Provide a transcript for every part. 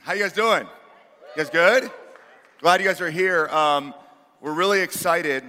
How you guys doing? You guys good? Glad you guys are here. We're really excited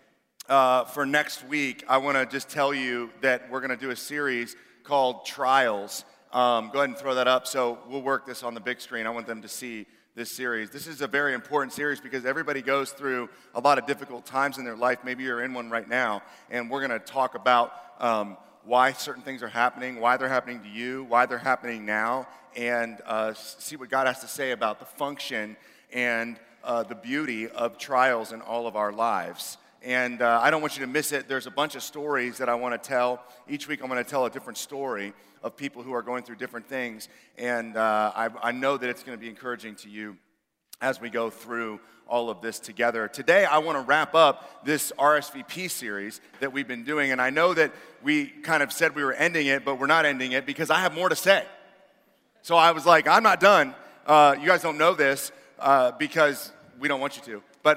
for next week. I want to just tell you that we're going to do a series called Trials. Go ahead and throw that up. So we'll work this on the big screen. I want them to see this series. This is a very important series because everybody goes through a lot of difficult times in their life. Maybe you're in one right now, and we're going to talk about why certain things are happening, why they're happening to you, why they're happening now, and see what God has to say about the function and the beauty of trials in all of our lives. And I don't want you to miss it. There's a bunch of stories that I want to tell. Each week I'm going to tell a different story of people who are going through different things. And I know that it's going to be encouraging to you as we go through all of this together. Today I want to wrap up this RSVP series that we've been doing. And I know that we kind of said we were ending it, but we're not ending it because I have more to say. So I was like, I'm not done. You guys don't know this because we don't want you to. But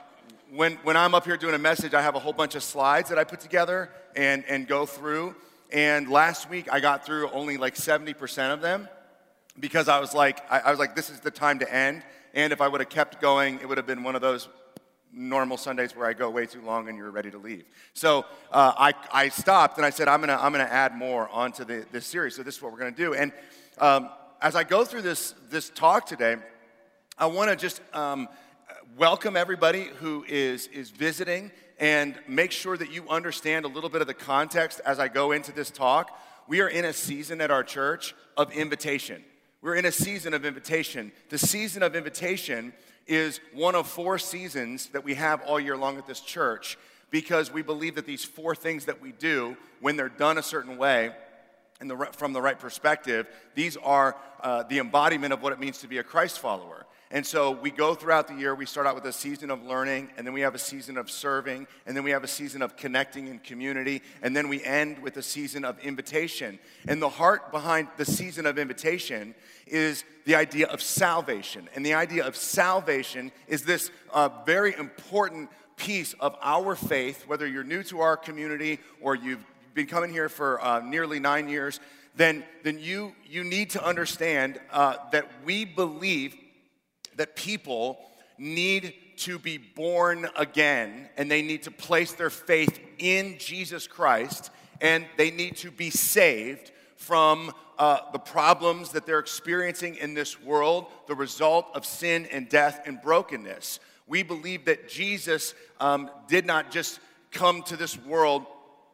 when I'm up here doing a message, I have a whole bunch of slides that I put together and go through. And last week, I got through only like 70% of them because I was like, this is the time to end. And if I would have kept going, it would have been one of those normal Sundays where I go way too long and you're ready to leave. So I stopped and I said, I'm gonna add more onto this series. So this is what we're gonna do. And as I go through this talk today, I want to just welcome everybody who is visiting and make sure that you understand a little bit of the context as I go into this talk. We are in a season at our church of invitation. We're in a season of invitation. The season of invitation is one of 4 seasons that we have all year long at this church because we believe that these 4 things that we do, when they're done a certain way, and from the right perspective, these are the embodiment of what it means to be a Christ follower. And so we go throughout the year, we start out with a season of learning, and then we have a season of serving, and then we have a season of connecting in community, and then we end with a season of invitation. And the heart behind the season of invitation is the idea of salvation. And the idea of salvation is this very important piece of our faith, whether you're new to our community or you've been coming here for nearly 9 years, then you need to understand that we believe that people need to be born again, and they need to place their faith in Jesus Christ, and they need to be saved from the problems that they're experiencing in this world, the result of sin and death and brokenness. We believe that Jesus did not just come to this world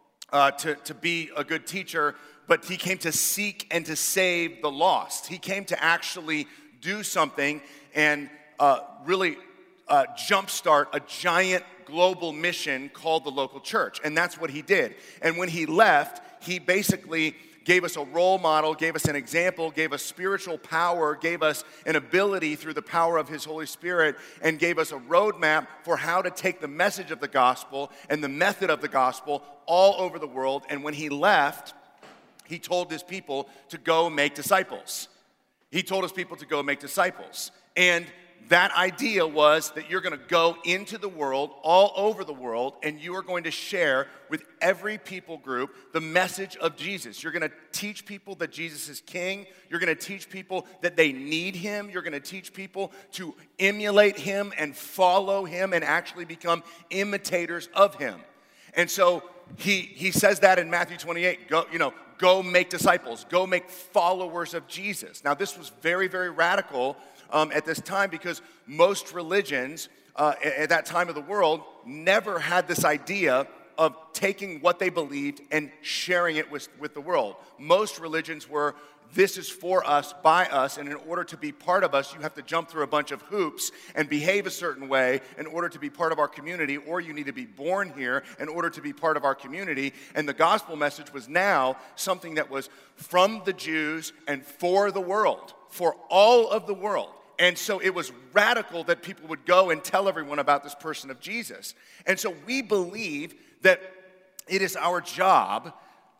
to be a good teacher, but he came to seek and to save the lost. He came to actually do something and really jumpstart a giant global mission called the local church. And that's what he did. And when he left, he basically gave us a role model, gave us an example, gave us spiritual power, gave us an ability through the power of his Holy Spirit, and gave us a roadmap for how to take the message of the gospel and the method of the gospel all over the world. And when he left, he told his people to go make disciples. He told his people to go make disciples. And that idea was that you're going to go into the world, all over the world, and you are going to share with every people group the message of Jesus. You're going to teach people that Jesus is king. You're going to teach people that they need him. You're going to teach people to emulate him and follow him and actually become imitators of him. And so he says that in Matthew 28, go make disciples, go make followers of Jesus. Now, this was very, very radical at this time because most religions at that time of the world never had this idea of taking what they believed and sharing it with the world. Most religions were, this is for us, by us, and in order to be part of us, you have to jump through a bunch of hoops and behave a certain way in order to be part of our community, or you need to be born here in order to be part of our community. And the gospel message was now something that was from the Jews and for the world, for all of the world. And so it was radical that people would go and tell everyone about this person of Jesus. And so we believe that it is our job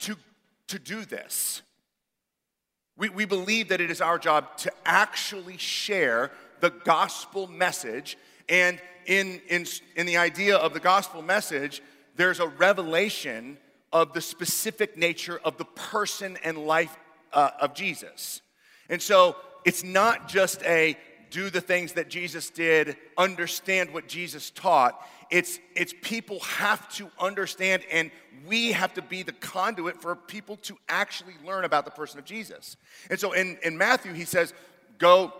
to do this. We believe that it is our job to actually share the gospel message. And in the idea of the gospel message, there's a revelation of the specific nature of the person and life of Jesus. And so it's not just a do the things that Jesus did, understand what Jesus taught. It's people have to understand, and we have to be the conduit for people to actually learn about the person of Jesus. And so in Matthew, he says, go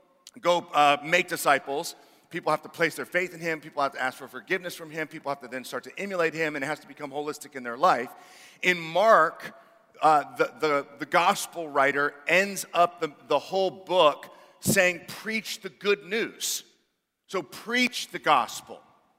make disciples. People have to place their faith in him. People have to ask for forgiveness from him. People have to then start to emulate him, and it has to become holistic in their life. In Mark, the gospel writer ends up the whole book saying, preach the good news. So preach the gospel.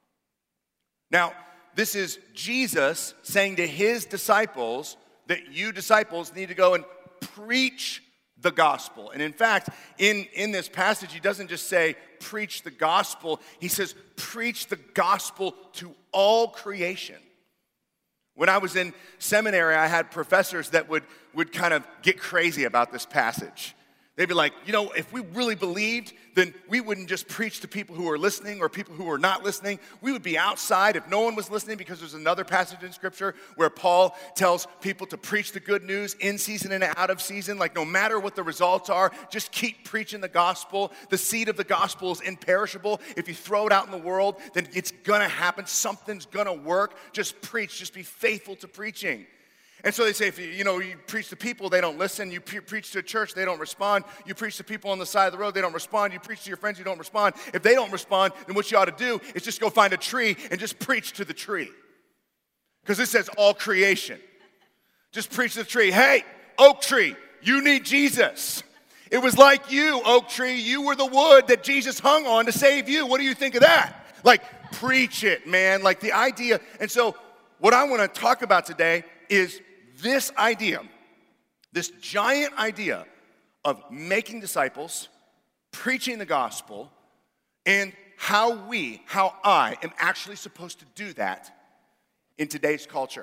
Now, this is Jesus saying to his disciples that you disciples need to go and preach the gospel. And in fact, in this passage, he doesn't just say preach the gospel. He says preach the gospel to all creation. When I was in seminary, I had professors that would kind of get crazy about this passage. They'd be like, if we really believed, then we wouldn't just preach to people who are listening or people who are not listening. We would be outside if no one was listening, because there's another passage in Scripture where Paul tells people to preach the good news in season and out of season. Like, no matter what the results are, just keep preaching the gospel. The seed of the gospel is imperishable. If you throw it out in the world, then it's going to happen. Something's going to work. Just preach. Just be faithful to preaching. And so they say, if you preach to people, they don't listen. You preach to a church, they don't respond. You preach to people on the side of the road, they don't respond. You preach to your friends, you don't respond. If they don't respond, then what you ought to do is just go find a tree and just preach to the tree. Because it says all creation. Just preach to the tree. Hey, oak tree, you need Jesus. It was like you, oak tree. You were the wood that Jesus hung on to save you. What do you think of that? Like, preach it, man. Like the idea. And so what I want to talk about today is this idea, this giant idea of making disciples, preaching the gospel, and how I am actually supposed to do that in today's culture.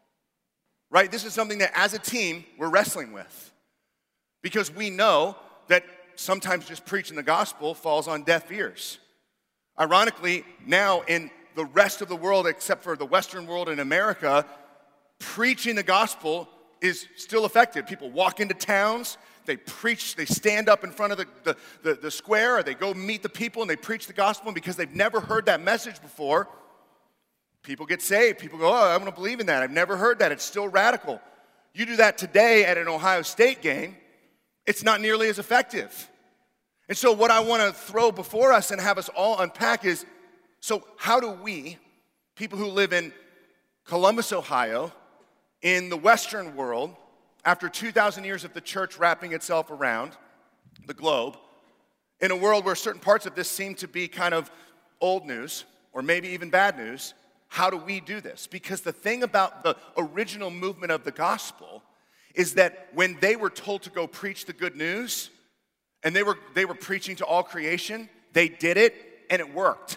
Right? This is something that as a team we're wrestling with, because we know that sometimes just preaching the gospel falls on deaf ears. Ironically, now in the rest of the world, except for the Western world and America, preaching the gospel is still effective. People walk into towns, they preach, they stand up in front of the square, or they go meet the people and they preach the gospel, and because they've never heard that message before, people get saved. People go, I want to believe in that. I've never heard that. It's still radical. You do that today at an Ohio State game, it's not nearly as effective. And so what I want to throw before us and have us all unpack is, so how do we, people who live in Columbus, Ohio, in the Western world, after 2,000 years of the church wrapping itself around the globe, in a world where certain parts of this seem to be kind of old news, or maybe even bad news, how do we do this? Because the thing about the original movement of the gospel is that when they were told to go preach the good news, and they were preaching to all creation, they did it, and it worked.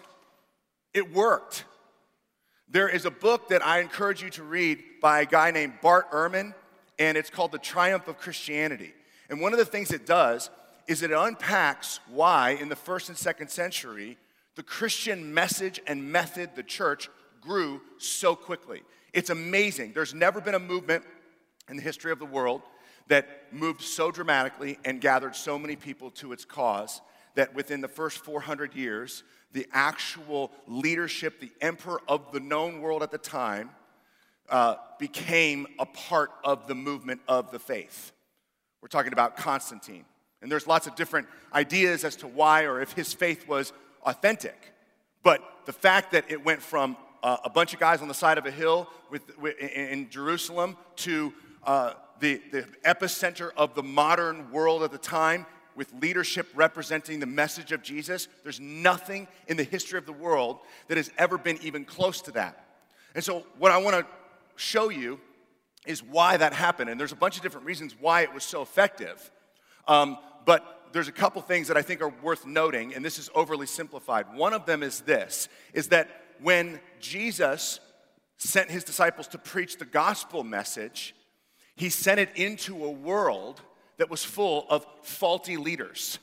It worked. There is a book that I encourage you to read by a guy named Bart Ehrman, and it's called The Triumph of Christianity. And one of the things it does is it unpacks why in the 1st and 2nd century, the Christian message and method, the church, grew so quickly. It's amazing. There's never been a movement in the history of the world that moved so dramatically and gathered so many people to its cause that within the first 400 years, the actual leadership, the emperor of the known world at the time, became a part of the movement of the faith. We're talking about Constantine. And there's lots of different ideas as to why or if his faith was authentic. But the fact that it went from a bunch of guys on the side of a hill in Jerusalem to the epicenter of the modern world at the time, with leadership representing the message of Jesus, there's nothing in the history of the world that has ever been even close to that. And so what I want to show you is why that happened. And there's a bunch of different reasons why it was so effective. But there's a couple things that I think are worth noting, and this is overly simplified. One of them is this, is that when Jesus sent his disciples to preach the gospel message, he sent it into a world that was full of faulty leaders,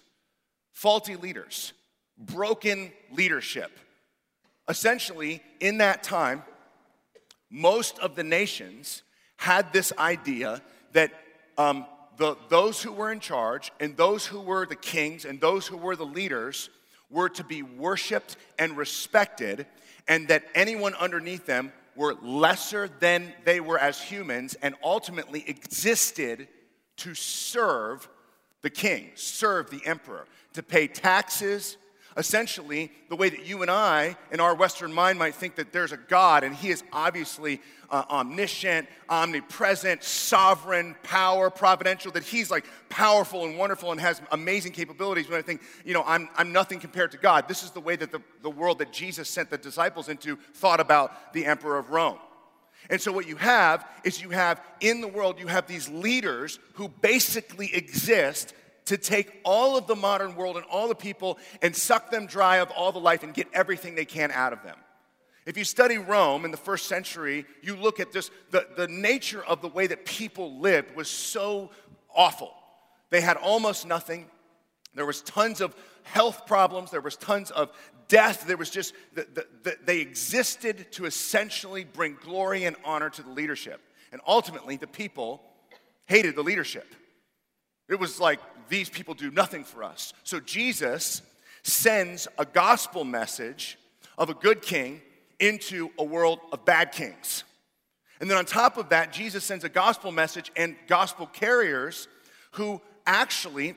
broken leadership. Essentially, in that time, most of the nations had this idea that those who were in charge and those who were the kings and those who were the leaders were to be worshiped and respected, and that anyone underneath them were lesser than they were as humans and ultimately existed to serve the king, serve the emperor, to pay taxes. Essentially, the way that you and I, in our Western mind, might think that there's a God, and he is obviously omniscient, omnipresent, sovereign, power, providential, that he's like powerful and wonderful and has amazing capabilities. When I think, I'm nothing compared to God. This is the way that the world that Jesus sent the disciples into thought about the emperor of Rome. And so what you have is in the world, you have these leaders who basically exist to take all of the modern world and all the people and suck them dry of all the life and get everything they can out of them. If you study Rome in the first century, you look at just the nature of the way that people lived was so awful. They had almost nothing. There was tons of health problems. There was tons of death. There was just, they existed to essentially bring glory and honor to the leadership. And ultimately, the people hated the leadership. It was like, these people do nothing for us. So Jesus sends a gospel message of a good king into a world of bad kings. And then on top of that, Jesus sends a gospel message and gospel carriers who actually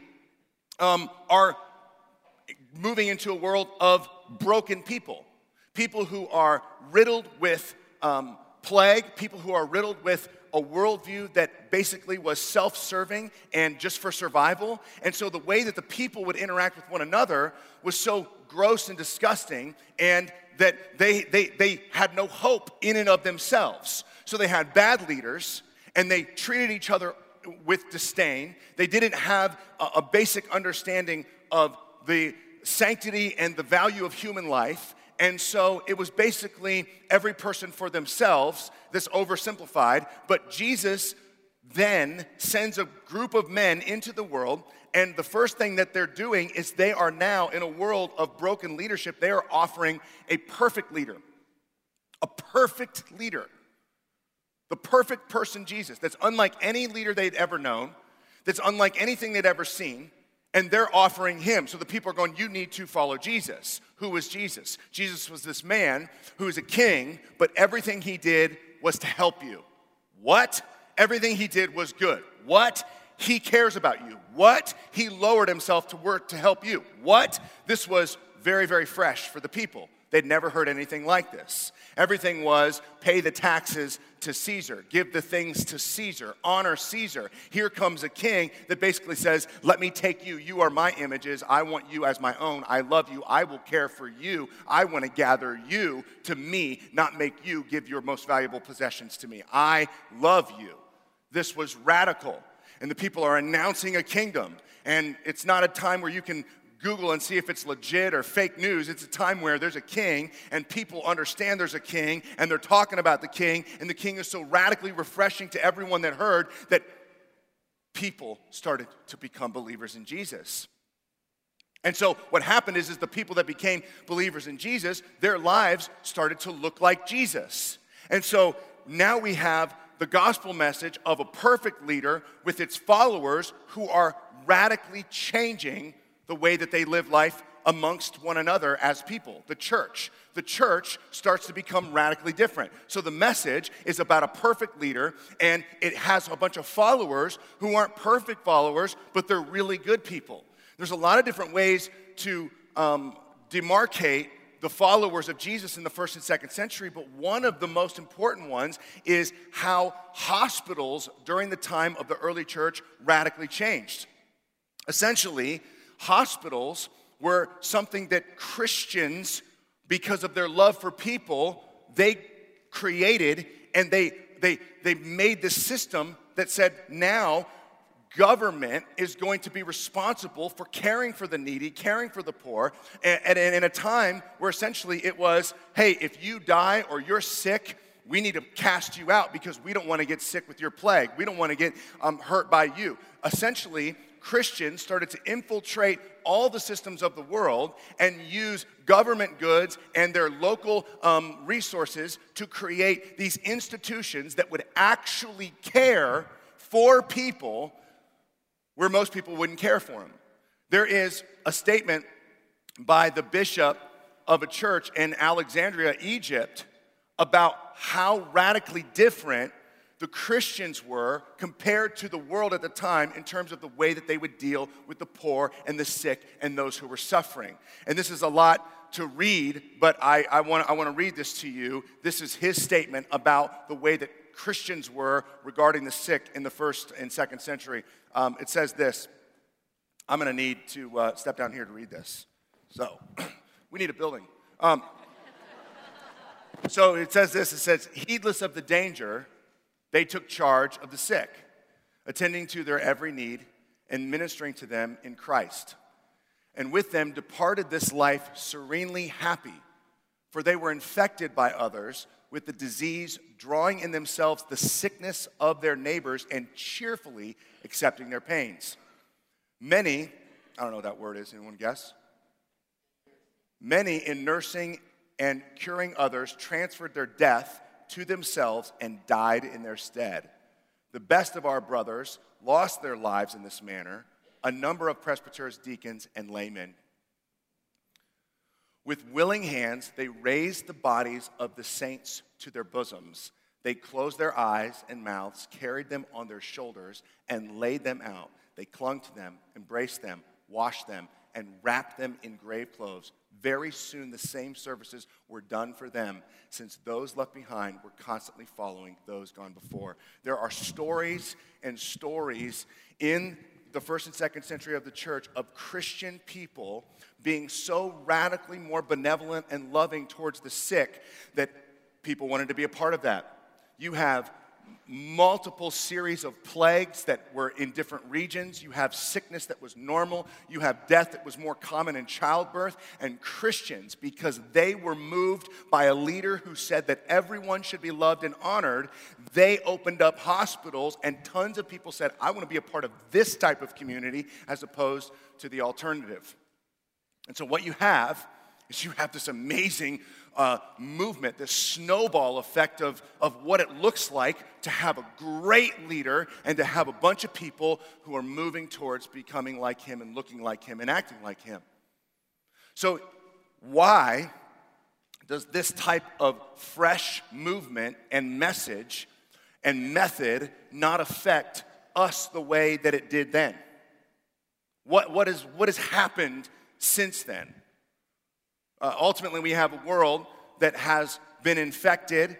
are moving into a world of broken people. People who are riddled with plague, people who are riddled with a worldview that basically was self-serving and just for survival. And so the way that the people would interact with one another was so gross and disgusting, and that they had no hope in and of themselves. So they had bad leaders, and they treated each other with disdain. They didn't have a basic understanding of the sanctity and the value of human life. And so it was basically every person for themselves, this oversimplified. But Jesus then sends a group of men into the world, and the first thing that they're doing is they are now in a world of broken leadership. They are offering a perfect leader. A perfect leader. The perfect person, Jesus, that's unlike any leader they'd ever known, that's unlike anything they'd ever seen. And they're offering him. So the people are going, you need to follow Jesus. Who was Jesus? Jesus was this man who was a king, but everything he did was to help you. What? Everything he did was good. What? He cares about you. What? He lowered himself to work to help you. What? This was very, very fresh for the people. They'd never heard anything like this. Everything was pay the taxes to Caesar, give the things to Caesar, honor Caesar. Here comes a king that basically says, let me take you. You are my images. I want you as my own. I love you. I will care for you. I want to gather you to me, not make you give your most valuable possessions to me. I love you. This was radical. And the people are announcing a kingdom. And it's not a time where you can Google and see if it's legit or fake news. It's a time where there's a king and people understand there's a king and they're talking about the king, and the king is so radically refreshing to everyone that heard that people started to become believers in Jesus. And so what happened is the people that became believers in Jesus, their lives started to look like Jesus. And so now we have the gospel message of a perfect leader with its followers who are radically changing the way that they live life amongst one another as people, the church. The church starts to become radically different. So the message is about a perfect leader, and it has a bunch of followers who aren't perfect followers, but they're really good people. There's a lot of different ways to demarcate the followers of Jesus in the first and second century, but one of the most important ones is how hospitals during the time of the early church radically changed. Essentially, hospitals were something that Christians, because of their love for people, they created, and they made this system that said now government is going to be responsible for caring for the needy, caring for the poor, and in a time where essentially it was, hey, if you die or you're sick, we need to cast you out because we don't want to get sick with your plague. We don't want to get hurt by you. Essentially, Christians started to infiltrate all the systems of the world and use government goods and their local resources to create these institutions that would actually care for people where most people wouldn't care for him. There is a statement by the bishop of a church in Alexandria, Egypt, about how radically different the Christians were compared to the world at the time in terms of the way that they would deal with the poor and the sick and those who were suffering. And this is a lot to read, but I want to read this to you. This is his statement about the way that Christians were regarding the sick in the first and second century. It says this. I'm going to need to step down here to read this. So, we need a building. So it says this. It says, heedless of the danger, they took charge of the sick, attending to their every need and ministering to them in Christ. And with them departed this life serenely happy, for they were infected by others with the disease, drawing in themselves the sickness of their neighbors and cheerfully accepting their pains. Many, I don't know what that word is, anyone guess? Many in nursing and curing others transferred their death to themselves and died in their stead. The best of our brothers lost their lives in this manner, a number of presbyters, deacons, and laymen. With willing hands, they raised the bodies of the saints to their bosoms. They closed their eyes and mouths, carried them on their shoulders, and laid them out. They clung to them, embraced them, washed them, and wrapped them in grave clothes. Very soon the same services were done for them, since those left behind were constantly following those gone before. There are stories and stories in the first and second century of the church of Christian people being so radically more benevolent and loving towards the sick that people wanted to be a part of that. You have multiple series of plagues that were in different regions. You have sickness that was normal. You have death that was more common in childbirth. And Christians, because they were moved by a leader who said that everyone should be loved and honored, they opened up hospitals, and tons of people said, I want to be a part of this type of community as opposed to the alternative. And so what you have is you have this amazing movement, this snowball effect of what it looks like to have a great leader and to have a bunch of people who are moving towards becoming like him and looking like him and acting like him. So why does this type of fresh movement and message and method not affect us the way that it did then? What has happened since then? Ultimately, we have a world that has been infected,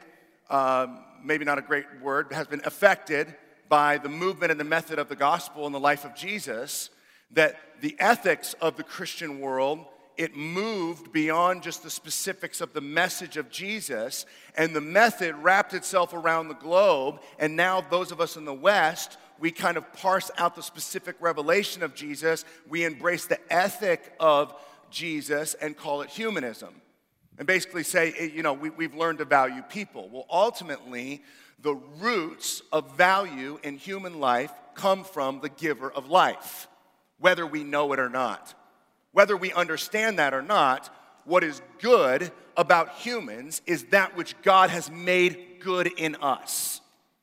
maybe not a great word, but has been affected by the movement and the method of the gospel in the life of Jesus, that the ethics of the Christian world, it moved beyond just the specifics of the message of Jesus, and the method wrapped itself around the globe, and now those of us in the West, we kind of parse out the specific revelation of Jesus, we embrace the ethic of Jesus and call it humanism. And basically say, we've learned to value people. Well, ultimately, the roots of value in human life come from the giver of life, whether we know it or not. Whether we understand that or not, what is good about humans is that which God has made good in us.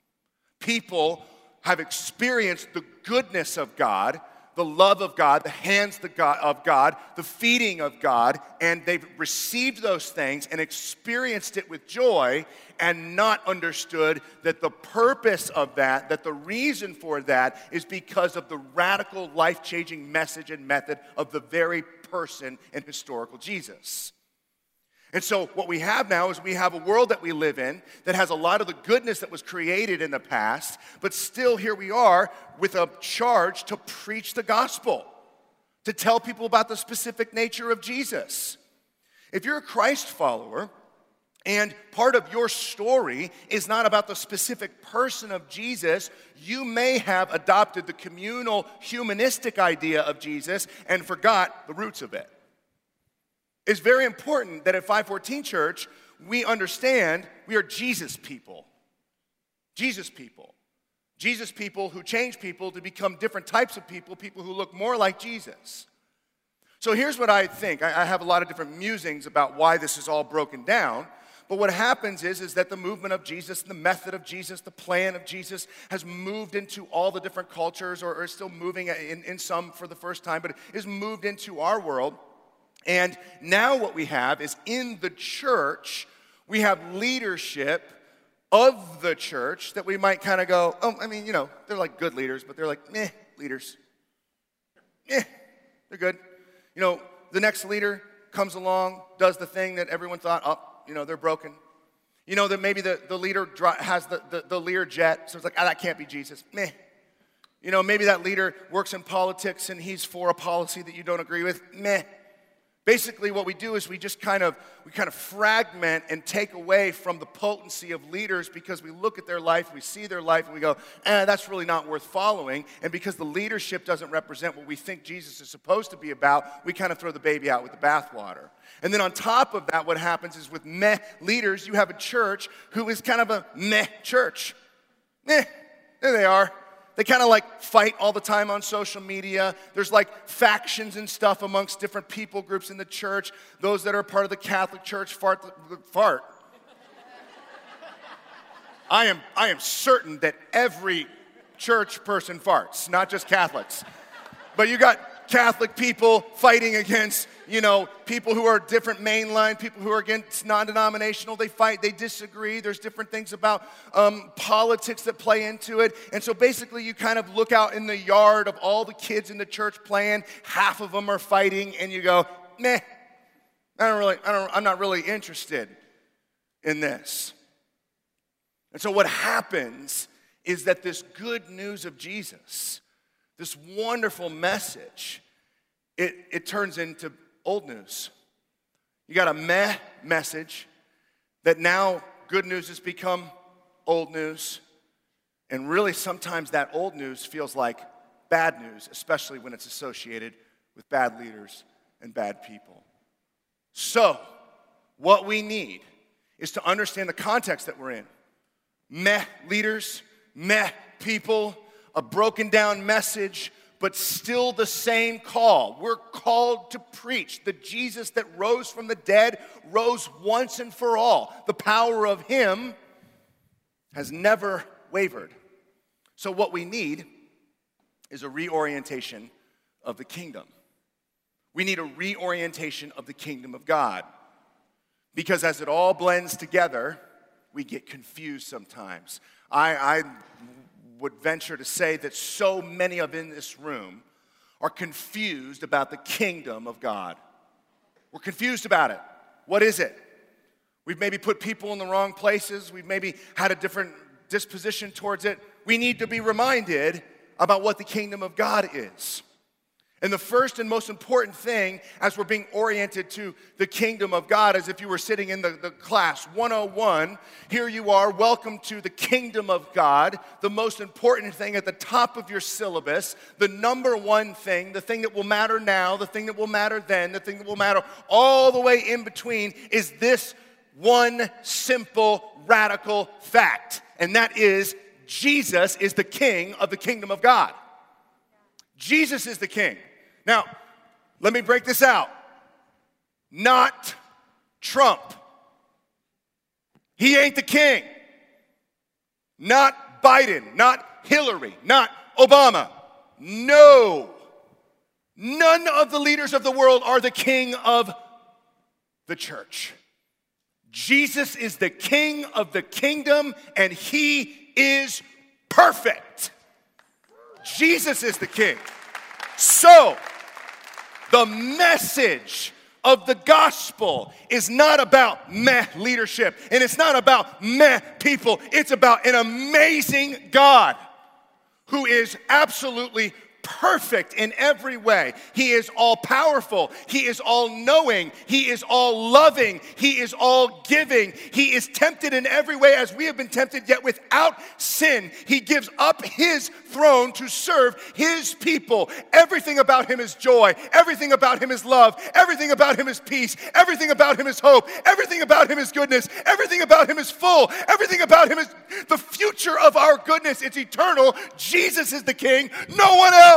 People have experienced the goodness of God, the love of God, the hands of God, the feeding of God, and they've received those things and experienced it with joy and not understood that the purpose of that the reason for that is because of the radical, life-changing message and method of the very person and historical Jesus. And so what we have now is we have a world that we live in that has a lot of the goodness that was created in the past, but still here we are with a charge to preach the gospel, to tell people about the specific nature of Jesus. If you're a Christ follower and part of your story is not about the specific person of Jesus, you may have adopted the communal, humanistic idea of Jesus and forgot the roots of it. It's very important that at 514 Church, we understand we are Jesus people. Jesus people. Jesus people who change people to become different types of people, people who look more like Jesus. So here's what I think. I have a lot of different musings about why this is all broken down, But what happens is that the movement of Jesus, the method of Jesus, the plan of Jesus has moved into all the different cultures, or is still moving in some for the first time, but is moved into our world. And now what we have is in the church, we have leadership of the church that we might kind of go, oh, I mean, they're like good leaders, but they're like, meh, leaders. They're good. The next leader comes along, does the thing that everyone thought, they're broken. That maybe the leader has the Lear jet, so it's like, that can't be Jesus. Meh. Maybe that leader works in politics and he's for a policy that you don't agree with. Meh. Basically, what we do is we kind of fragment and take away from the potency of leaders because we look at their life, we see their life, and we go, that's really not worth following. And because the leadership doesn't represent what we think Jesus is supposed to be about, we kind of throw the baby out with the bathwater. And then on top of that, what happens is with meh leaders, you have a church who is kind of a meh church. There they are. They kind of like fight all the time on social media. There's like factions and stuff amongst different people groups in the church. Those that are part of the Catholic Church fart. I am certain that every church person farts, not just Catholics. But you got Catholic people fighting against, people who are different mainline, people who are against non-denominational. They fight, they disagree. There's different things about politics that play into it. And so basically you kind of look out in the yard of all the kids in the church playing. Half of them are fighting and you go, meh, I'm not really interested in this. And so what happens is that this good news of Jesus, this wonderful message, it turns into old news. You got a meh message that now good news has become old news. And really sometimes that old news feels like bad news, especially when it's associated with bad leaders and bad people. So what we need is to understand the context that we're in. Meh leaders, meh people, a broken down message, but still the same call. We're called to preach the Jesus that rose from the dead, rose once and for all. The power of him has never wavered. So what we need is a reorientation of the kingdom. We need a reorientation of the kingdom of God. Because as it all blends together, we get confused sometimes. I would venture to say that so many of in this room are confused about the kingdom of God. We're confused about it. What is it? We've maybe put people in the wrong places. We've maybe had a different disposition towards it. We need to be reminded about what the kingdom of God is. And the first and most important thing as we're being oriented to the kingdom of God, as if you were sitting in the class 101, here you are, welcome to the kingdom of God, the most important thing at the top of your syllabus, the number one thing, the thing that will matter now, the thing that will matter then, the thing that will matter all the way in between is this one simple, radical fact, and that is Jesus is the king of the kingdom of God. Jesus is the king. Now, let me break this out. Not Trump. He ain't the king. Not Biden. Not Hillary. Not Obama. No. None of the leaders of the world are the king of the church. Jesus is the king of the kingdom, and he is perfect. Jesus is the king. So, the message of the gospel is not about meh leadership, and it's not about meh people. It's about an amazing God who is absolutely perfect in every way. He is all powerful. He is all knowing. He is all loving. He is all giving. He is tempted in every way as we have been tempted, yet without sin. He gives up his throne to serve his people. Everything about him is joy. Everything about him is love. Everything about him is peace. Everything about him is hope. Everything about him is goodness. Everything about him is full. Everything about him is the future of our goodness. It's eternal. Jesus is the king. No one else.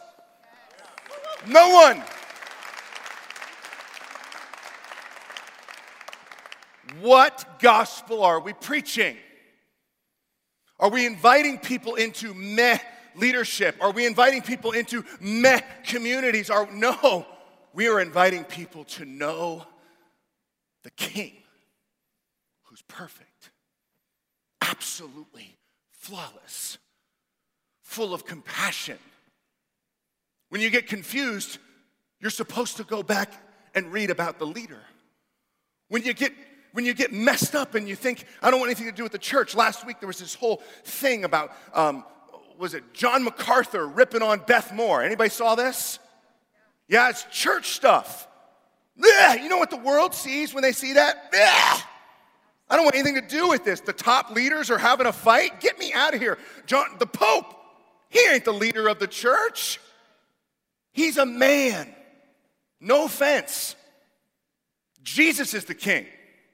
No one. What gospel are we preaching? Are we inviting people into meh leadership? Are we inviting people into meh communities? No, we are inviting people to know the King who's perfect, absolutely flawless, full of compassion. When you get confused, you're supposed to go back and read about the leader. When you get messed up and you think, I don't want anything to do with the church. Last week there was this whole thing about, was it John MacArthur ripping on Beth Moore? Anybody saw this? Yeah, it's church stuff. Ugh, you know what the world sees when they see that? Ugh, I don't want anything to do with this. The top leaders are having a fight. Get me out of here. The Pope, he ain't the leader of the church. He's a man. No offense. Jesus is the king.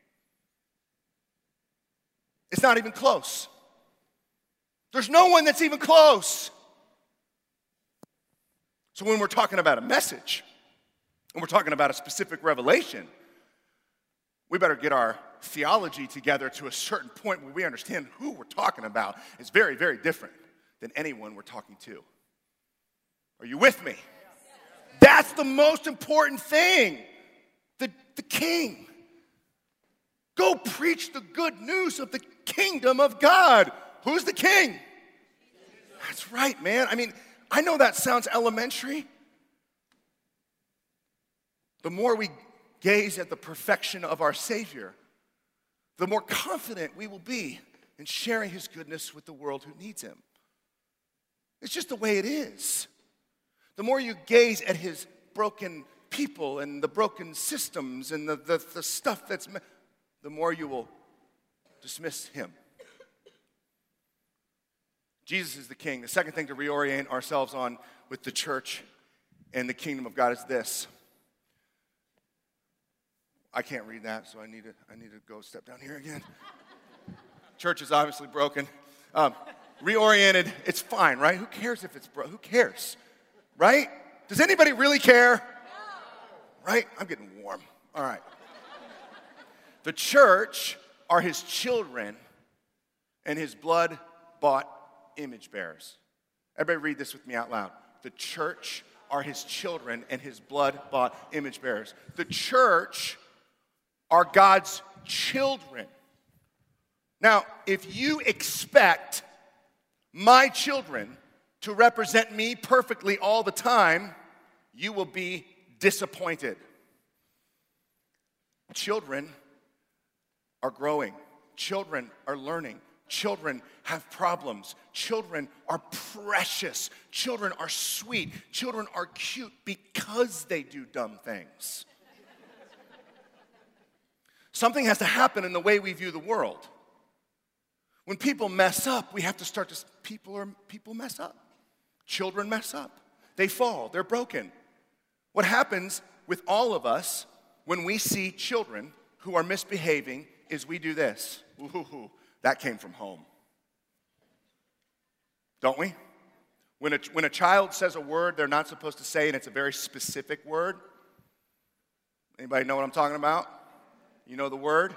It's not even close. There's no one that's even close. So when we're talking about a message, and we're talking about a specific revelation, we better get our theology together to a certain point where we understand who we're talking about is very, very different than anyone we're talking to. Are you with me? That's the most important thing. The king. Go preach the good news of the kingdom of God. Who's the king? That's right, man. I mean, I know that sounds elementary. The more we gaze at the perfection of our Savior, the more confident we will be in sharing his goodness with the world who needs him. It's just the way it is. The more you gaze at his broken people and the broken systems and the stuff the more you will dismiss him. Jesus is the king. The second thing to reorient ourselves on with the church and the kingdom of God is this. I can't read that, so I need to go step down here again. Church is obviously broken. Reoriented, it's fine, right? Who cares if it's broken? Who cares, right? Does anybody really care? No. Right? I'm getting warm. All right. The church are his children and his blood-bought image bearers. Everybody read this with me out loud. The church are his children and his blood-bought image bearers. The church are God's children. Now, if you expect my children to represent me perfectly all the time, you will be disappointed. Children are growing. Children are learning. Children have problems. Children are precious. Children are sweet. Children are cute because they do dumb things. Something has to happen in the way we view the world. When people mess up, we have to start to, people mess up. Children mess up. They fall. They're broken. What happens with all of us when we see children who are misbehaving is we do this. Ooh, that came from home. Don't we? When a child says a word they're not supposed to say and it's a very specific word. Anybody know what I'm talking about? You know the word?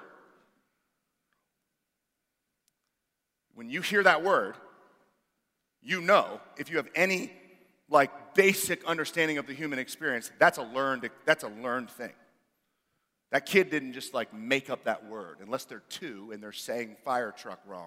When you hear that word, you know, if you have any basic understanding of the human experience, that's a learned thing. That kid didn't just make up that word unless they're 2 and they're saying fire truck wrong.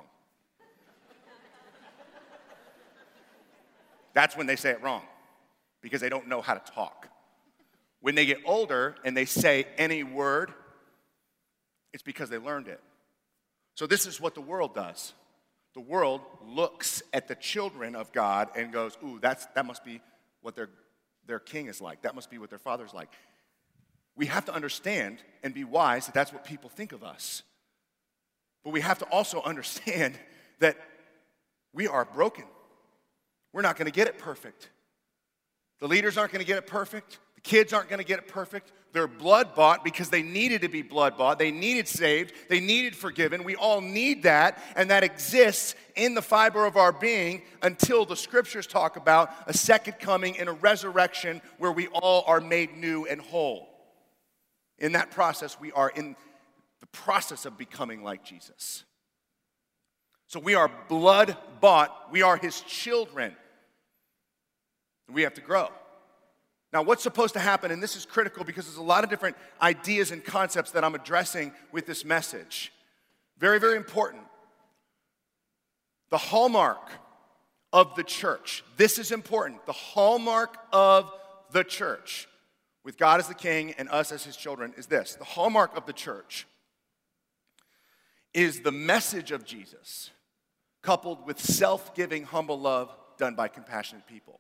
That's when they say it wrong because they don't know how to talk. When they get older and they say any word, it's because they learned it. So this is what the world does. The world looks at the children of God and goes, ooh, that must be what their king is like. That must be what their father's like. We have to understand and be wise that that's what people think of us. But we have to also understand that we are broken. We're not going to get it perfect. The leaders aren't going to get it perfect. The kids aren't going to get it perfect. They're blood-bought because they needed to be blood-bought. They needed saved. They needed forgiven. We all need that, and that exists in the fiber of our being until the scriptures talk about a second coming and a resurrection where we all are made new and whole. In that process, we are in the process of becoming like Jesus. So we are blood bought. We are his children. We have to grow. Now, what's supposed to happen, and this is critical because there's a lot of different ideas and concepts that I'm addressing with this message. Very, very important. The hallmark of the church. This is important. The hallmark of the church, with God as the king and us as his children, is this. The hallmark of the church is the message of Jesus, coupled with self-giving, humble love done by compassionate people.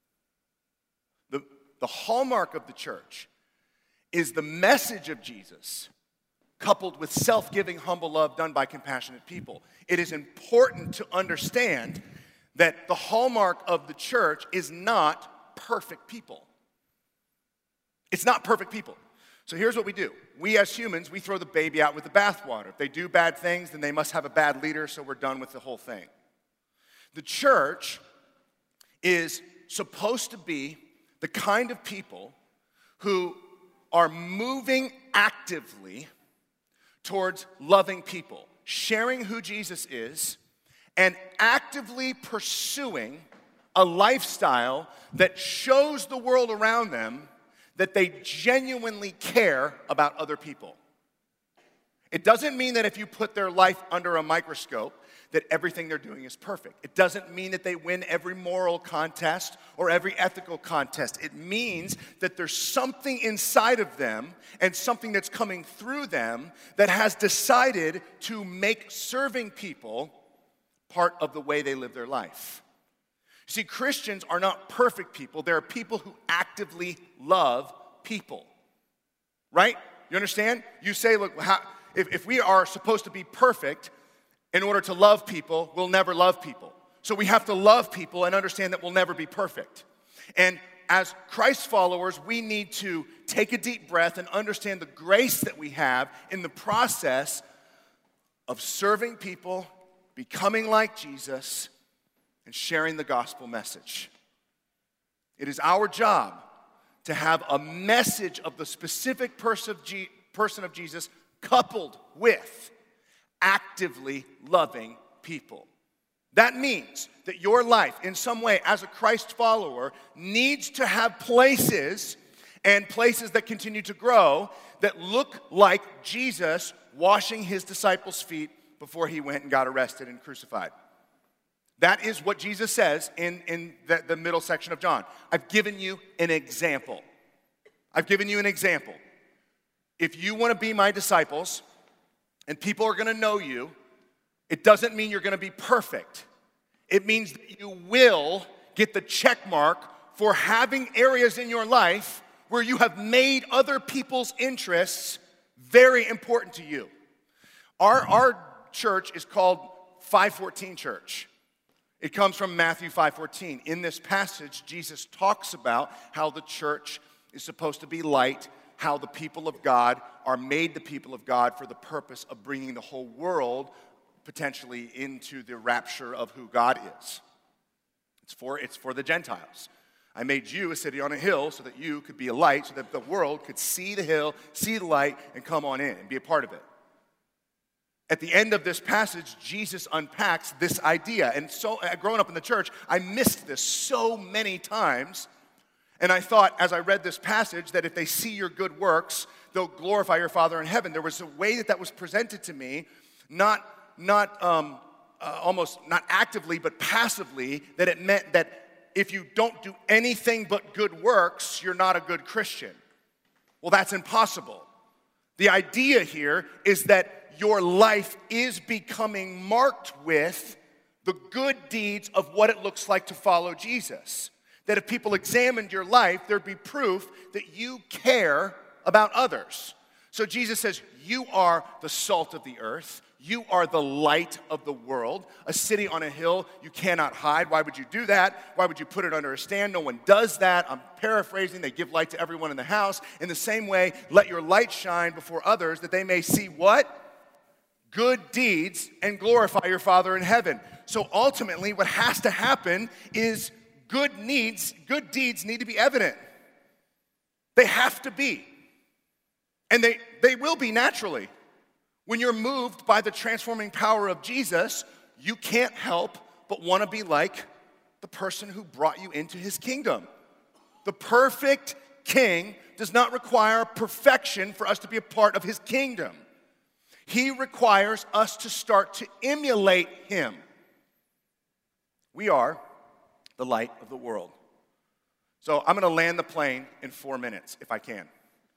The hallmark of the church is the message of Jesus, coupled with self-giving, humble love done by compassionate people. It is important to understand that the hallmark of the church is not perfect people. It's not perfect people. So here's what we do. We as humans, we throw the baby out with the bathwater. If they do bad things, then they must have a bad leader, so we're done with the whole thing. The church is supposed to be the kind of people who are moving actively towards loving people, sharing who Jesus is, and actively pursuing a lifestyle that shows the world around them that they genuinely care about other people. It doesn't mean that if you put their life under a microscope, that everything they're doing is perfect. It doesn't mean that they win every moral contest or every ethical contest. It means that there's something inside of them and something that's coming through them that has decided to make serving people part of the way they live their life. See, Christians are not perfect people. There are people who actively love people, right? You understand? You say, look, if we are supposed to be perfect in order to love people, we'll never love people. So we have to love people and understand that we'll never be perfect. And as Christ followers, we need to take a deep breath and understand the grace that we have in the process of serving people, becoming like Jesus, and sharing the gospel message. It is our job to have a message of the specific person of Jesus coupled with actively loving people. That means that your life, in some way, as a Christ follower, needs to have places and places that continue to grow that look like Jesus washing his disciples' feet before he went and got arrested and crucified. That is what Jesus says in the middle section of John. I've given you an example. I've given you an example. If you want to be my disciples, and people are going to know you, it doesn't mean you're going to be perfect. It means that you will get the check mark for having areas in your life where you have made other people's interests very important to you. Our church is called 514 Church. It comes from Matthew 5:14. In this passage, Jesus talks about how the church is supposed to be light, how the people of God are made the people of God for the purpose of bringing the whole world potentially into the rapture of who God is. It's for the Gentiles. I made you a city on a hill so that you could be a light, so that the world could see the hill, see the light, and come on in and be a part of it. At the end of this passage, Jesus unpacks this idea. And so, growing up in the church, I missed this so many times. And I thought, as I read this passage, that if they see your good works, they'll glorify your Father in heaven. There was a way that was presented to me, almost not actively, but passively, that it meant that if you don't do anything but good works, you're not a good Christian. Well, that's impossible. The idea here is that your life is becoming marked with the good deeds of what it looks like to follow Jesus. That if people examined your life, there'd be proof that you care about others. So Jesus says, you are the salt of the earth. You are the light of the world. A city on a hill you cannot hide. Why would you do that? Why would you put it under a stand? No one does that. I'm paraphrasing. They give light to everyone in the house. In the same way, let your light shine before others that they may see what? Good deeds and glorify your Father in heaven. So ultimately, what has to happen is good deeds need to be evident. They have to be. And they will be naturally. When you're moved by the transforming power of Jesus, you can't help but want to be like the person who brought you into his kingdom. The perfect king does not require perfection for us to be a part of his kingdom. He requires us to start to emulate him. We are the light of the world. So I'm going to land the plane in 4 minutes, if I can.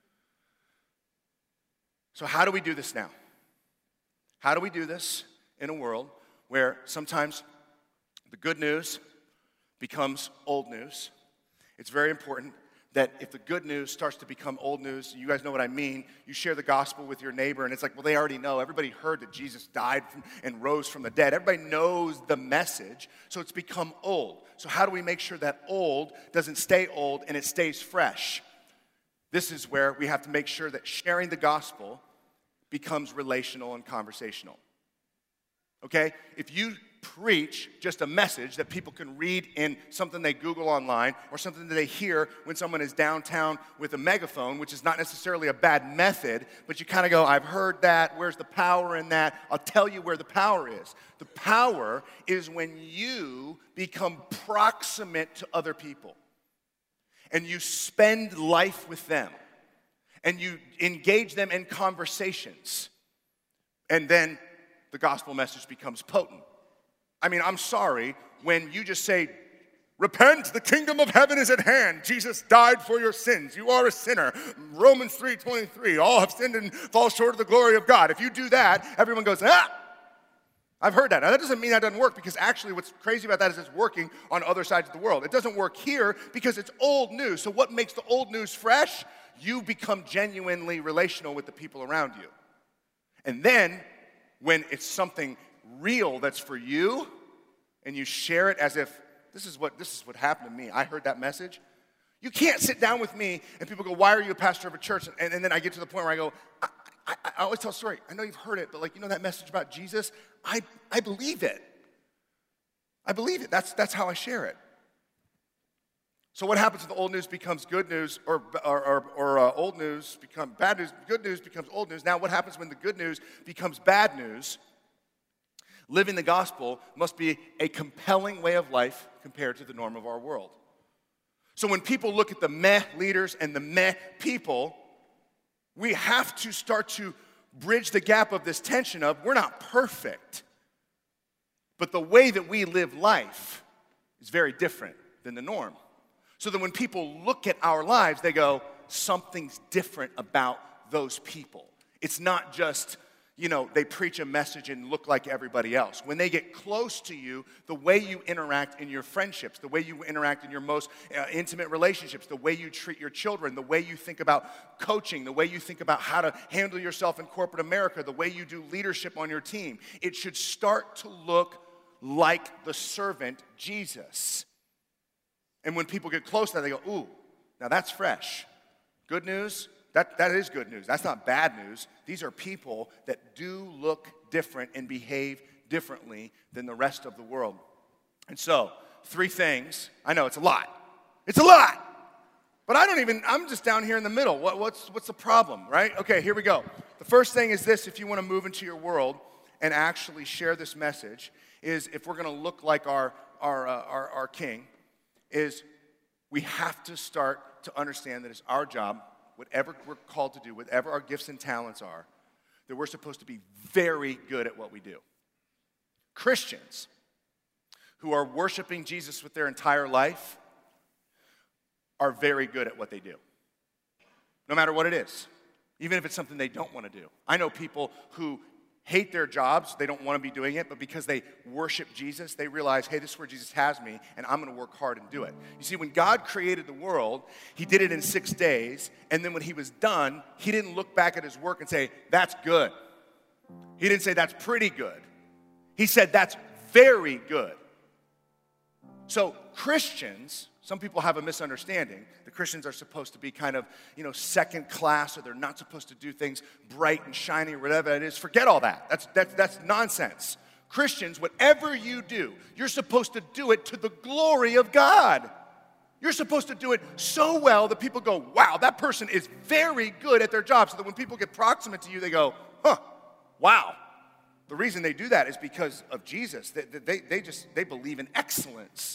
So how do we do this now? How do we do this in a world where sometimes the good news becomes old news? It's very important that if the good news starts to become old news, you guys know what I mean, you share the gospel with your neighbor, and it's like, well, they already know. Everybody heard that Jesus died and rose from the dead. Everybody knows the message, so it's become old. So how do we make sure that old doesn't stay old and it stays fresh? This is where we have to make sure that sharing the gospel becomes relational and conversational. Okay? If you preach just a message that people can read in something they Google online or something that they hear when someone is downtown with a megaphone, which is not necessarily a bad method, but you kind of go, I've heard that, where's the power in that? I'll tell you where the power is. The power is when you become proximate to other people and you spend life with them and you engage them in conversations, and then the gospel message becomes potent. I mean, I'm sorry, when you just say, repent, the kingdom of heaven is at hand. Jesus died for your sins. You are a sinner. Romans 3:23, all have sinned and fall short of the glory of God. If you do that, everyone goes, I've heard that. Now, that doesn't mean that doesn't work, because actually what's crazy about that is it's working on other sides of the world. It doesn't work here because it's old news. So what makes the old news fresh? You become genuinely relational with the people around you. And then when it's something real that's for you, and you share it as if this is what happened to me. I heard that message. You can't sit down with me and people go, why are you a pastor of a church? And then I get to the point where I go, I always tell a story. I know you've heard it, but like, you know that message about Jesus? I believe it. I believe it. That's how I share it. So what happens if the old news becomes good news, or old news becomes bad news? Good news becomes old news. Now what happens when the good news becomes bad news? Living the gospel must be a compelling way of life compared to the norm of our world. So when people look at the meh leaders and the meh people, we have to start to bridge the gap of this tension of we're not perfect, but the way that we live life is very different than the norm. So that when people look at our lives, they go, something's different about those people. It's not just, they preach a message and look like everybody else. When they get close to you, the way you interact in your friendships, the way you interact in your most intimate relationships, the way you treat your children, the way you think about coaching, the way you think about how to handle yourself in corporate America, the way you do leadership on your team, it should start to look like the servant Jesus. And when people get close to that, they go, ooh, now that's fresh. Good news? That is good news. That's not bad news. These are people that do look different and behave differently than the rest of the world. And so, 3 things. I know, it's a lot. It's a lot! But I'm just down here in the middle. What's the problem, right? Okay, here we go. The first thing is this: if you want to move into your world and actually share this message, is if we're going to look like our king, is we have to start to understand that it's our job, whatever we're called to do, whatever our gifts and talents are, that we're supposed to be very good at what we do. Christians who are worshiping Jesus with their entire life are very good at what they do, no matter what it is, even if it's something they don't want to do. I know people who hate their jobs, they don't want to be doing it, but because they worship Jesus, they realize, hey, this is where Jesus has me, and I'm going to work hard and do it. You see, when God created the world, he did it in 6 days, and then when he was done, he didn't look back at his work and say, that's good. He didn't say, that's pretty good. He said, that's very good. So Christians, some people have a misunderstanding. The Christians are supposed to be kind of, second class, or they're not supposed to do things bright and shiny or whatever it is. Forget all that. That's nonsense. Christians, whatever you do, you're supposed to do it to the glory of God. You're supposed to do it so well that people go, wow, that person is very good at their job. So that when people get proximate to you, they go, wow. The reason they do that is because of Jesus. They believe in excellence.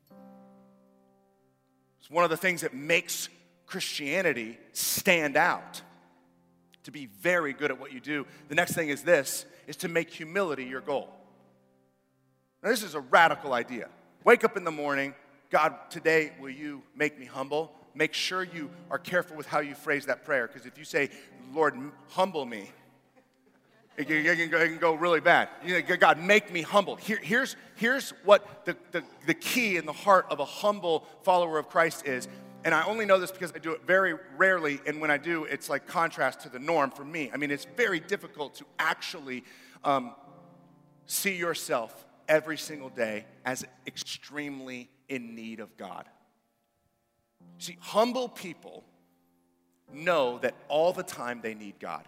It's one of the things that makes Christianity stand out, to be very good at what you do. The next thing is this, is to make humility your goal. Now, this is a radical idea. Wake up in the morning, God, today will you make me humble? Make sure you are careful with how you phrase that prayer, because if you say, Lord, humble me, it can go really bad. God, make me humble. Here's what the key in the heart of a humble follower of Christ is. And I only know this because I do it very rarely, and when I do, it's like contrast to the norm for me. I mean, it's very difficult to actually see yourself every single day as extremely in need of God. See, humble people know that all the time they need God.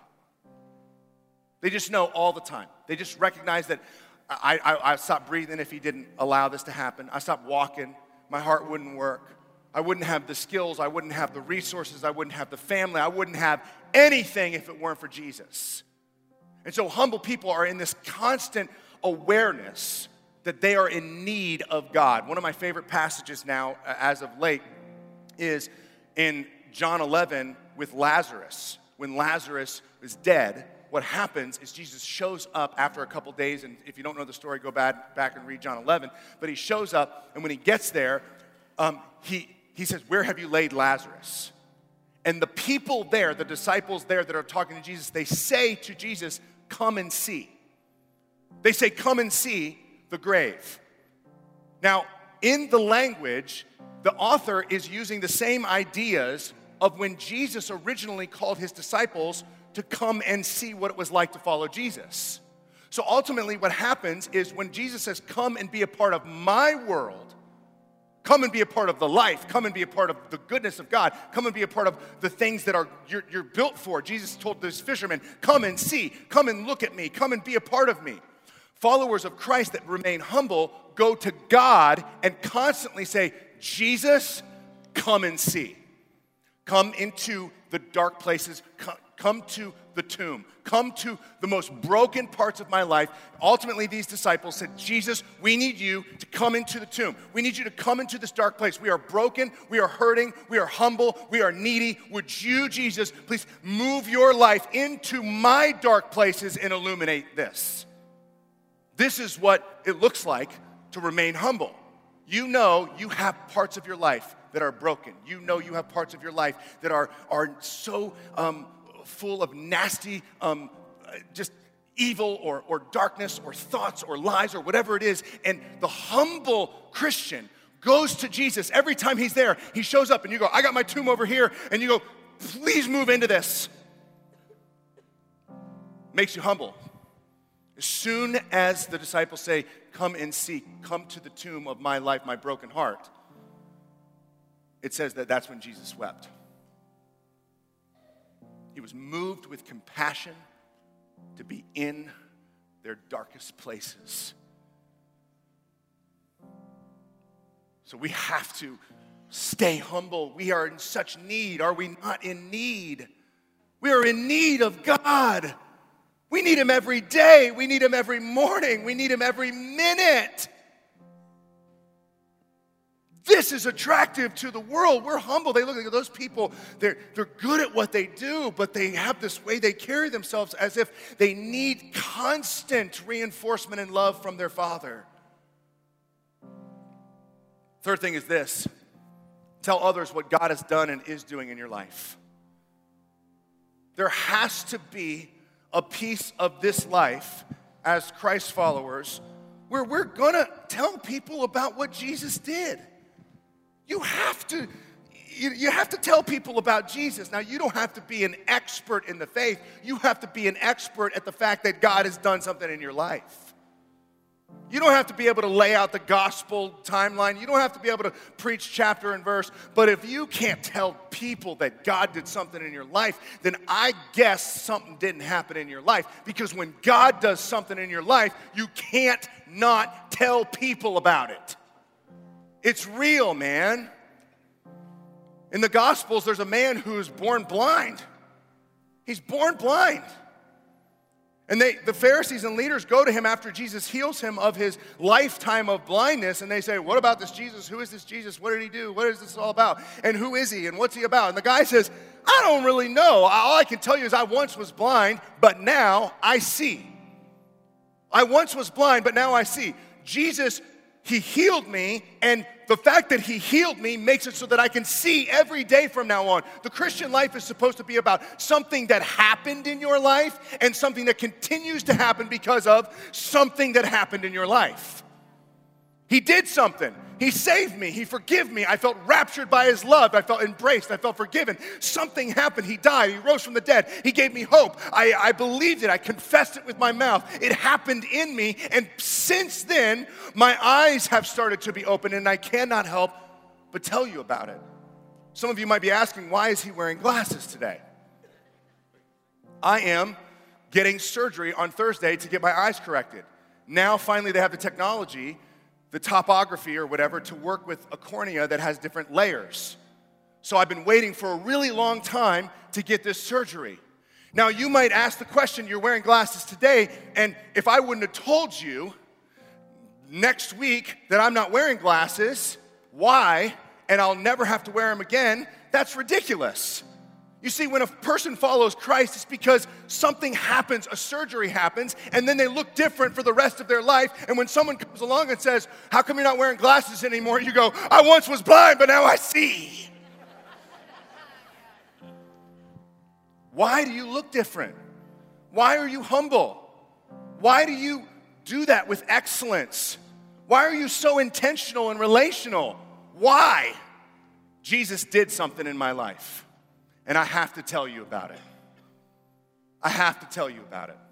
They just know all the time. They just recognize that I stopped breathing if he didn't allow this to happen. I stopped walking. My heart wouldn't work. I wouldn't have the skills. I wouldn't have the resources. I wouldn't have the family. I wouldn't have anything if it weren't for Jesus. And so humble people are in this constant awareness that they are in need of God. One of my favorite passages now, as of late, is in John 11 with Lazarus. When Lazarus is dead, what happens is Jesus shows up after a couple days, and if you don't know the story, go back and read John 11. But he shows up, and when he gets there, he says, where have you laid Lazarus? And the people there, the disciples there that are talking to Jesus, they say to Jesus, come and see. They say, come and see the grave. Now, in the language, the author is using the same ideas of when Jesus originally called his disciples to come and see what it was like to follow Jesus. So ultimately what happens is when Jesus says, come and be a part of my world, come and be a part of the life, come and be a part of the goodness of God, come and be a part of the things that you're built for. Jesus told this fisherman, come and see, come and look at me, come and be a part of me. Followers of Christ that remain humble go to God and constantly say, Jesus, come and see. Come into the dark places, come to the tomb, come to the most broken parts of my life. Ultimately, these disciples said, Jesus, we need you to come into the tomb. We need you to come into this dark place. We are broken, we are hurting, we are humble, we are needy. Would you, Jesus, please move your life into my dark places and illuminate this? This is what it looks like to remain humble. You know you have parts of your life that are broken. You know you have parts of your life that are so full of nasty, just evil or darkness or thoughts or lies or whatever it is. And the humble Christian goes to Jesus. Every time he's there, he shows up and you go, I got my tomb over here. And you go, please move into this. Makes you humble. As soon as the disciples say, come and see, come to the tomb of my life, my broken heart, it says that that's when Jesus wept. He was moved with compassion to be in their darkest places. So we have to stay humble. We are in such need. Are we not in need? We are in need of God. We need him every day. We need him every morning. We need him every minute. This is attractive to the world. We're humble. They look at those people. They're good at what they do, but they have this way they carry themselves as if they need constant reinforcement and love from their Father. Third thing is this. Tell others what God has done and is doing in your life. There has to be a piece of this life as Christ followers where we're going to tell people about what Jesus did. You have to tell people about Jesus. Now, you don't have to be an expert in the faith. You have to be an expert at the fact that God has done something in your life. You don't have to be able to lay out the gospel timeline. You don't have to be able to preach chapter and verse. But if you can't tell people that God did something in your life, then I guess something didn't happen in your life. Because when God does something in your life, you can't not tell people about it. It's real, man. In the Gospels, there's a man who's born blind. He's born blind. And the Pharisees and leaders go to him after Jesus heals him of his lifetime of blindness, and they say, what about this Jesus? Who is this Jesus? What did he do? What is this all about? And who is he? And what's he about? And the guy says, I don't really know. All I can tell you is I once was blind, but now I see. I once was blind, but now I see. Jesus, he healed me, and the fact that he healed me makes it so that I can see every day from now on. The Christian life is supposed to be about something that happened in your life and something that continues to happen because of something that happened in your life. He did something. He saved me. He forgave me. I felt raptured by his love. I felt embraced. I felt forgiven. Something happened. He died. He rose from the dead. He gave me hope. I believed it. I confessed it with my mouth. It happened in me. And since then, my eyes have started to be open, and I cannot help but tell you about it. Some of you might be asking, why is he wearing glasses today? I am getting surgery on Thursday to get my eyes corrected. Now, finally, they have the technology, the topography or whatever, to work with a cornea that has different layers. So I've been waiting for a really long time to get this surgery. Now you might ask the question, you're wearing glasses today, and if I wouldn't have told you next week that I'm not wearing glasses, why, and I'll never have to wear them again, that's ridiculous. You see, when a person follows Christ, it's because something happens, a surgery happens, and then they look different for the rest of their life. And when someone comes along and says, how come you're not wearing glasses anymore? You go, I once was blind, but now I see. Why do you look different? Why are you humble? Why do you do that with excellence? Why are you so intentional and relational? Why? Jesus did something in my life. And I have to tell you about it. I have to tell you about it.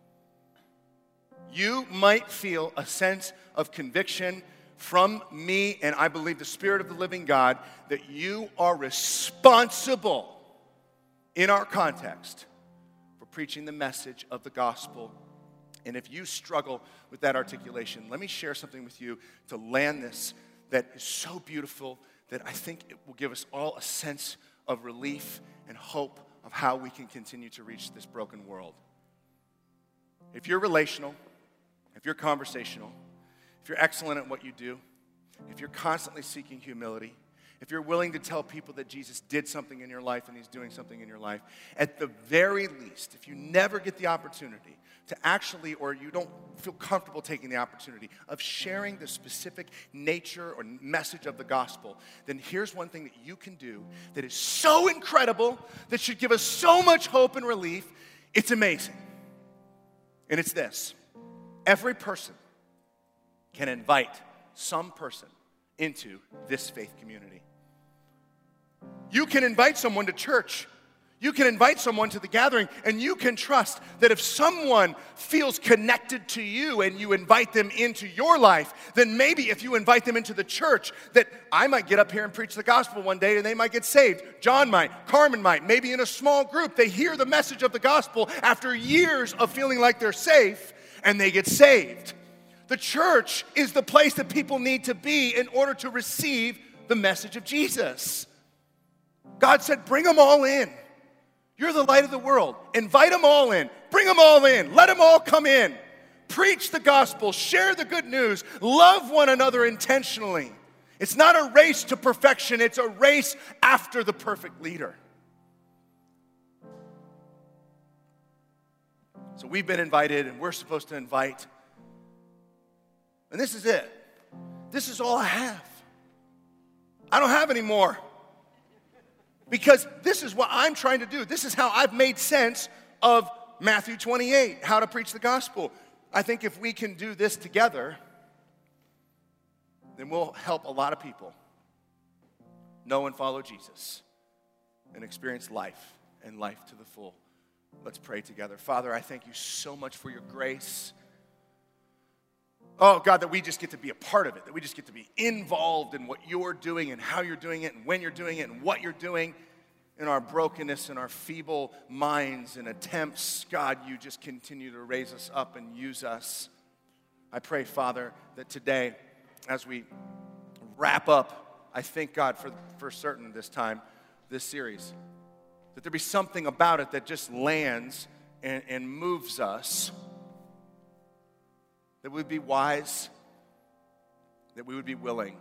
You might feel a sense of conviction from me, and I believe the Spirit of the living God, that you are responsible in our context for preaching the message of the gospel. And if you struggle with that articulation, let me share something with you to land this that is so beautiful that I think it will give us all a sense of relief and hope of how we can continue to reach this broken world. If you're relational, if you're conversational, if you're excellent at what you do, if you're constantly seeking humility, if you're willing to tell people that Jesus did something in your life and he's doing something in your life, at the very least, if you never get the opportunity to actually, or you don't feel comfortable taking the opportunity of sharing the specific nature or message of the gospel, then here's one thing that you can do that is so incredible, that should give us so much hope and relief. It's amazing. And it's this. Every person can invite some person into this faith community. You can invite someone to church. You can invite someone to the gathering, and you can trust that if someone feels connected to you and you invite them into your life, then maybe if you invite them into the church, that I might get up here and preach the gospel one day and they might get saved. John might, Carmen might, maybe in a small group, they hear the message of the gospel after years of feeling like they're safe, and they get saved. The church is the place that people need to be in order to receive the message of Jesus. God said, bring them all in. You're the light of the world. Invite them all in. Bring them all in. Let them all come in. Preach the gospel. Share the good news. Love one another intentionally. It's not a race to perfection. It's a race after the perfect leader. So we've been invited, and we're supposed to invite. And this is it. This is all I have. I don't have any more. Because this is what I'm trying to do. This is how I've made sense of Matthew 28, how to preach the gospel. I think if we can do this together, then we'll help a lot of people know and follow Jesus and experience life and life to the full. Let's pray together. Father, I thank you so much for your grace. Oh, God, that we just get to be a part of it, that we just get to be involved in what you're doing and how you're doing it and when you're doing it and what you're doing in our brokenness and our feeble minds and attempts. God, you just continue to raise us up and use us. I pray, Father, that today, as we wrap up, I thank God for certain this time, this series, that there be something about it that just lands and moves us, that we would be wise, that we would be willing,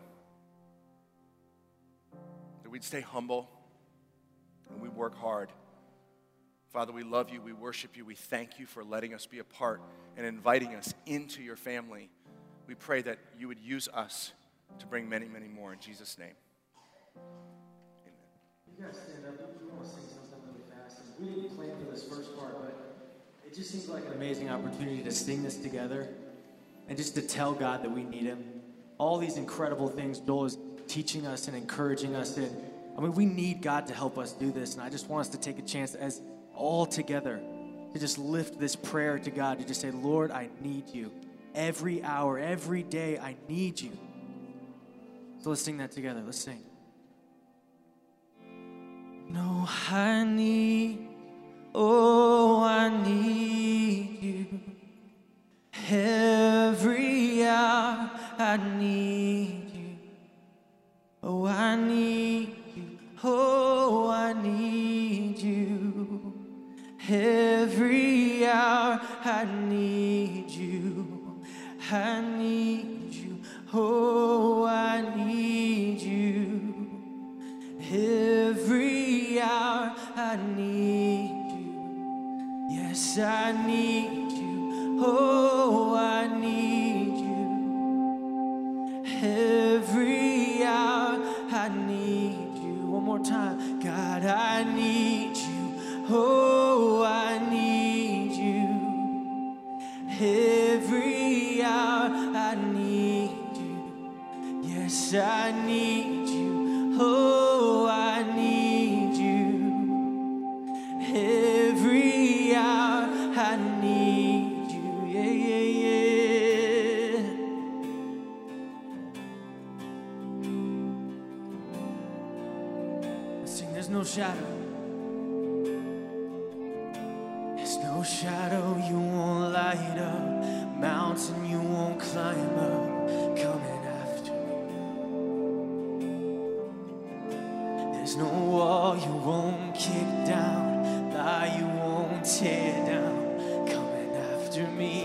that we'd stay humble, and we work hard. Father, we love you, we worship you, we thank you for letting us be a part and inviting us into your family. We pray that you would use us to bring many, many more. In Jesus' name. You guys stand up. We want to sing something really fast. And we didn't plan for this first part, but it just seems like an amazing opportunity to sing this together and just to tell God that we need him. All these incredible things Joel is teaching us and encouraging us in. I mean, we need God to help us do this, and I just want us to take a chance as all together to just lift this prayer to God, to just say, Lord, I need you. Every hour, every day, I need you. So let's sing that together. Let's sing. No, I need, oh, I need you. Every hour I need you. Oh, I need you. Oh, I need you. Every hour I need you. I need you. Oh, I need you. Every hour I need you. Yes, I need you. Oh, I need you. Every hour I need you. One more time. God, I need you. Oh, I need you. Every hour I need you. Yes, I need you. Oh, I need you. Every hour I need you. Yeah, yeah, yeah. Let's sing, there's no shadow. There's no shadow you won't light up, mountain you won't climb up, coming after me. There's no wall you won't kick down, lie you won't tear down, coming after me.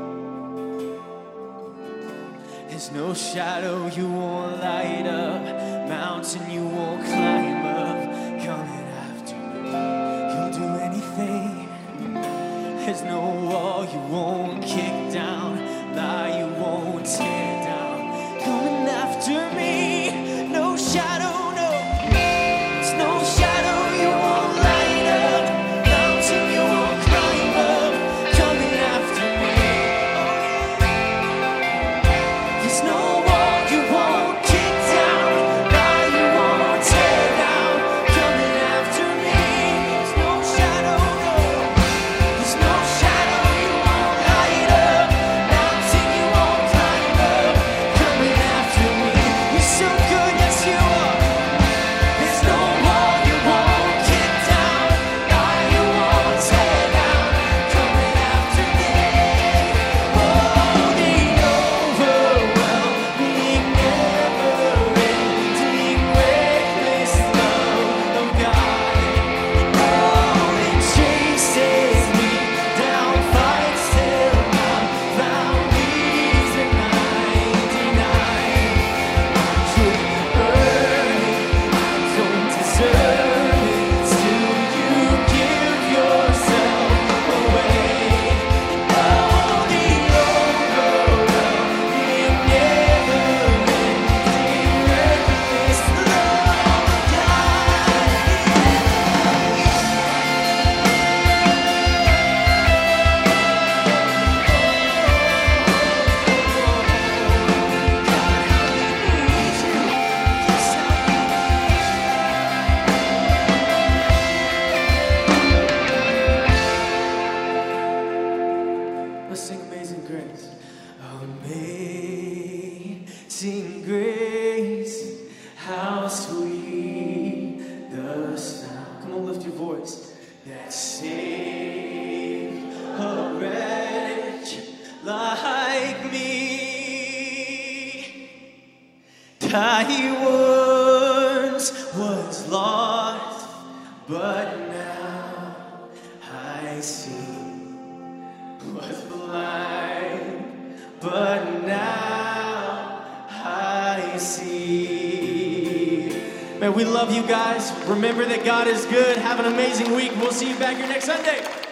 There's no shadow you won't light up, mountain you won't climb up, coming after me. You'll do anything. There's no wall you won't kick down, lie you won't tear down, coming after me. No shadow, no. There's no shadow you won't light up, mountain you won't climb up, coming after me. There's no wall you won't kick down, lie you won't tear down, coming after me. There's no shadow, no. There's no shadow you won't light up, mountain you won't climb up, coming after me. You're so good, yes you are. There's no wall you won't kick down, lie you won't tear down, coming after me. Oh, the overwhelming, never-ending, reckless love of God. Oh, it chases me down, fights till I'm found, leaves the 99. Could earn it, I don't deserve it, still you give yourself away. Oh, the overwhelming, never-ending, reckless love of God. Let's sing Amazing Grace. Amazing grace, how sweet the sound. Come on, lift your voice. That saved a wretch like me. I once was lost, but now I see. Man, we love you guys. Remember that God is good. Have an amazing week. We'll see you back here next Sunday.